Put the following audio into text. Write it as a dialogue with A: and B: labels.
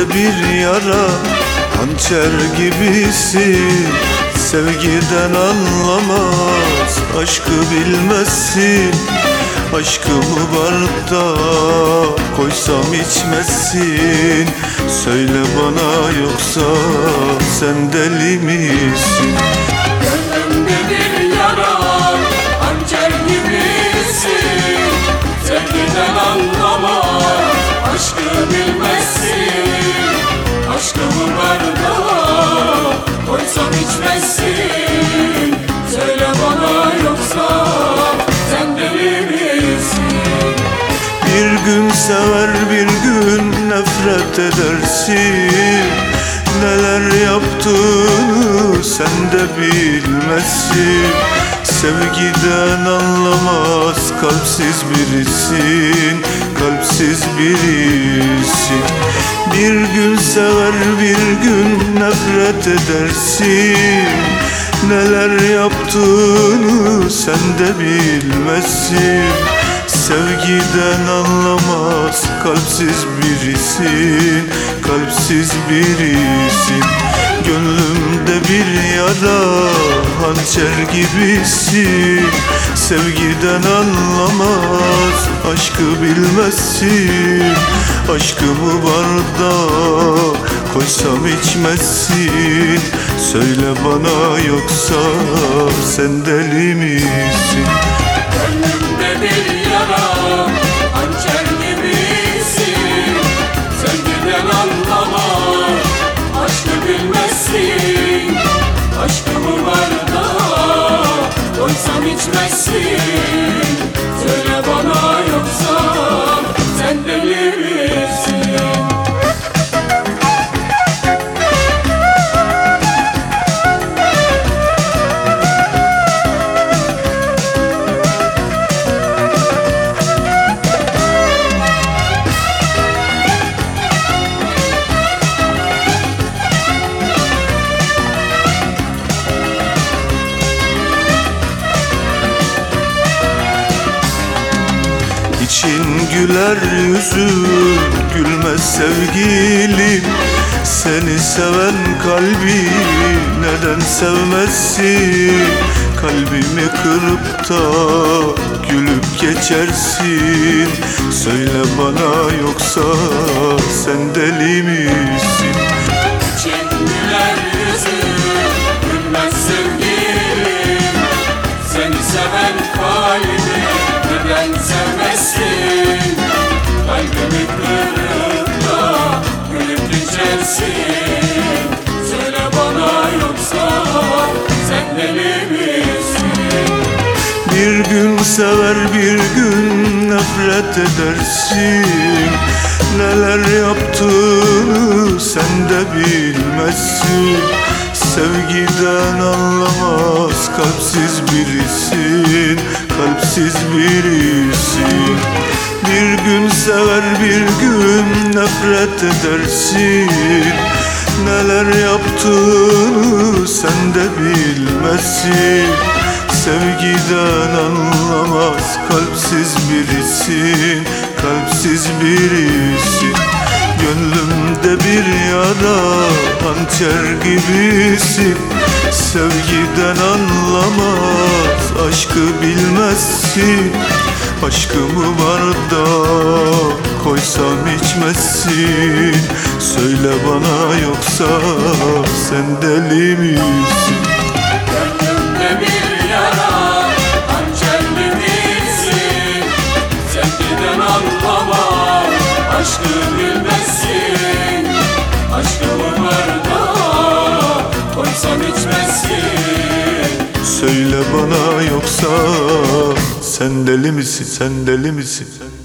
A: bir yara, hançer gibisin. Sevgiden anlamaz, aşkı bilmezsin. Aşkımı barda koysam içmezsin. Söyle bana, yoksa sen deli misin?
B: Gönlümde bir yara, hançer gibisin. Sevgiden anlamaz, aşkı bilmezsin. Aşkımı barda koysam içmezsin. Söyle bana, yoksa sen deli misin?
A: Bir gün sever, bir gün nefret edersin. Neler yaptığını sen de bilmezsin. Sevgiden anlamaz, kalpsiz birisin, kalpsiz birisin. Bir gün sever, bir gün nefret edersin. Neler yaptığını sen de bilmezsin. Sevgiden anlamaz, kalpsiz birisin, kalpsiz birisin. Gönlümde bir yara, hançer gibisin. Sevgiden anlamaz, aşkı bilmezsin. Aşkımı barda koysam içmezsin. Söyle bana, yoksa sen deli misin?
B: Gönlümde bir yara, hançer gibisin. Sevgiden anlamaz, aşkı bilmezsin. Aşkımı barda koysam içmezsin. Söyle bana, yoksa sen deli misin?
A: İçin güler, yüzün gülmez sevgilim. Seni seven kalbi neden sevmezsin? Kalbimi kırıp da gülüp geçersin. Söyle bana, yoksa sen deli misin?
B: İçin güler, yüzün gülmez sevgilim. Seni seven kalbi neden sevmezsin? Kalbimi kırıp da gülüp geçersin. Söyle bana, yoksa sen deli misin?
A: Bir gün sever, bir gün nefret edersin. Neler yaptığını sen de bilmezsin. Sevgiden anlamaz, kalpsiz birisin, kalpsiz birisin. Bir gün sever, bir gün nefret edersin. Neler yaptığını sen de bilmezsin. Sevgiden anlamaz, kalpsiz birisin, kalpsiz birisin. Gönlümde bir yara, hançer gibisin. Sevgiden anlamaz, aşkı bilmezsin. Aşkımı barda koysam içmezsin. Söyle bana, yoksa sen deli misin?
B: Gönlümde bir yara, hançer gibisin. Sevgiden anlamaz, aşkı bilmezsin. Aşkımı barda koysam içmezsin.
A: Söyle bana, yoksa sen deli misin, sen deli misin?